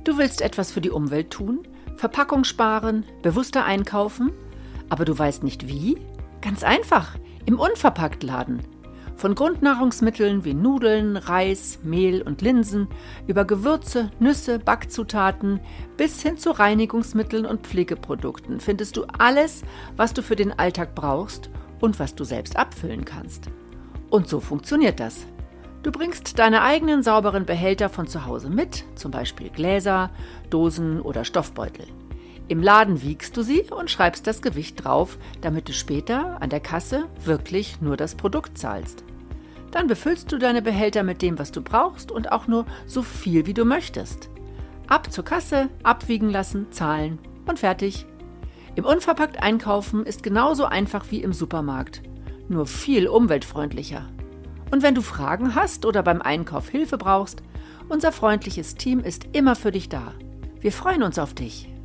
Du willst etwas für die Umwelt tun, Verpackung sparen, bewusster einkaufen, aber du weißt nicht wie? Ganz einfach, im Unverpacktladen. Von Grundnahrungsmitteln wie Nudeln, Reis, Mehl und Linsen über Gewürze, Nüsse, Backzutaten bis hin zu Reinigungsmitteln und Pflegeprodukten findest du alles, was du für den Alltag brauchst und was du selbst abfüllen kannst. Und so funktioniert das. Du bringst deine eigenen sauberen Behälter von zu Hause mit, zum Beispiel Gläser, Dosen oder Stoffbeutel. Im Laden wiegst du sie und schreibst das Gewicht drauf, damit du später an der Kasse wirklich nur das Produkt zahlst. Dann befüllst du deine Behälter mit dem, was du brauchst und auch nur so viel, wie du möchtest. Ab zur Kasse, abwiegen lassen, zahlen und fertig. Im Unverpackt einkaufen ist genauso einfach wie im Supermarkt, nur viel umweltfreundlicher. Und wenn du Fragen hast oder beim Einkauf Hilfe brauchst, unser freundliches Team ist immer für dich da. Wir freuen uns auf dich.